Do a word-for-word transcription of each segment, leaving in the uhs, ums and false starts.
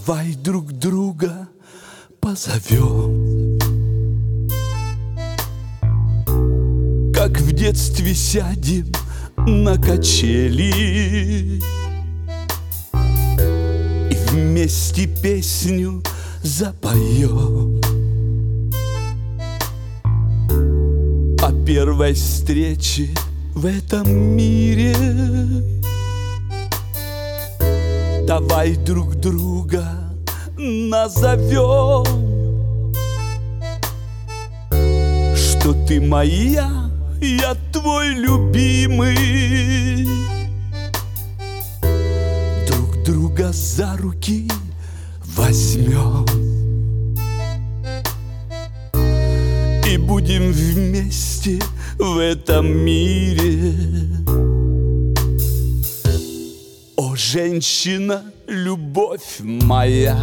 Давай друг друга позовем, как в детстве сядем на качели и вместе песню запоем о первой встрече в этом мире. Давай друг друга назовем, что ты моя, я твой любимый. Друг друга за руки возьмем и будем вместе в этом мире. О, женщина, любовь моя,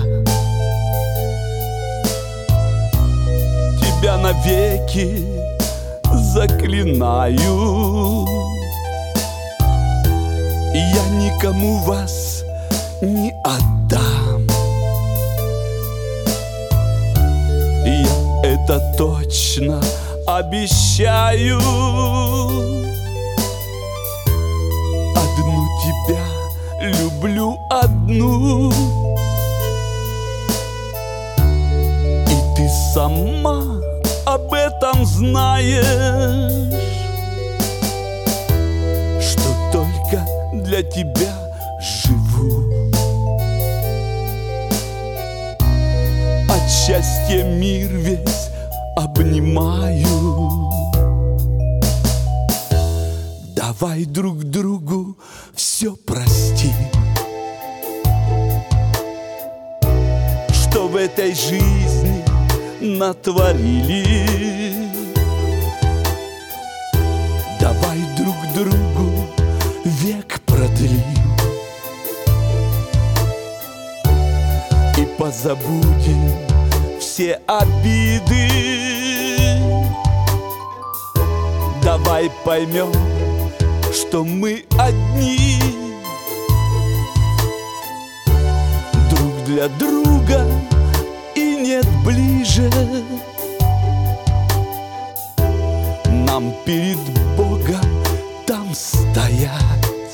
тебя навеки заклинаю. Я никому вас не отдам. Я это точно обещаю. Одну тебя люблю, одну, и ты сама об этом знаешь, что только для тебя живу. От счастья мир весь обнимаю. Давай друг другу все прости, что в этой жизни натворили. Давай друг другу век продлим и позабудем все обиды. Давай поймем, что мы одни, друг для друга, и нет ближе нам перед Богом там стоять,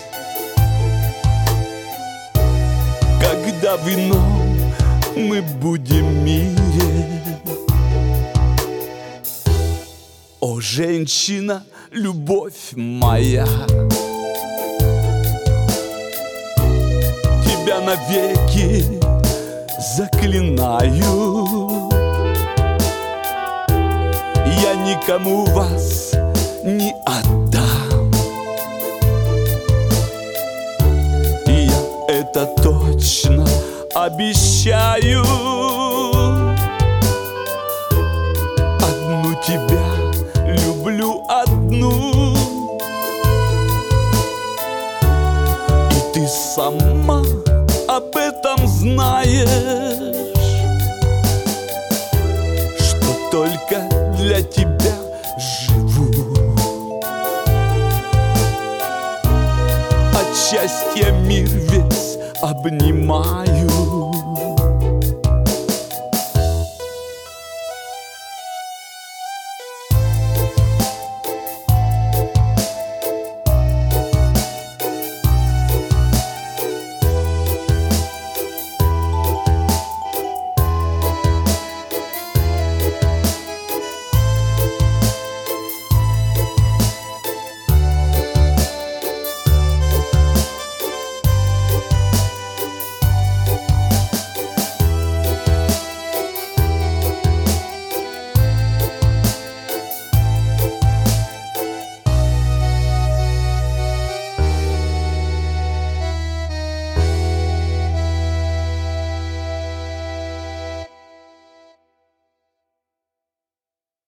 когда в ином мы будем мире. О, женщина, любовь моя, тебя навеки заклинаю. Я никому вас не отдам. Я это точно обещаю. Одну тебя люблю, одну, и ты сама об этом знаешь, что только для тебя живу. От счастья мир весь обнимаю.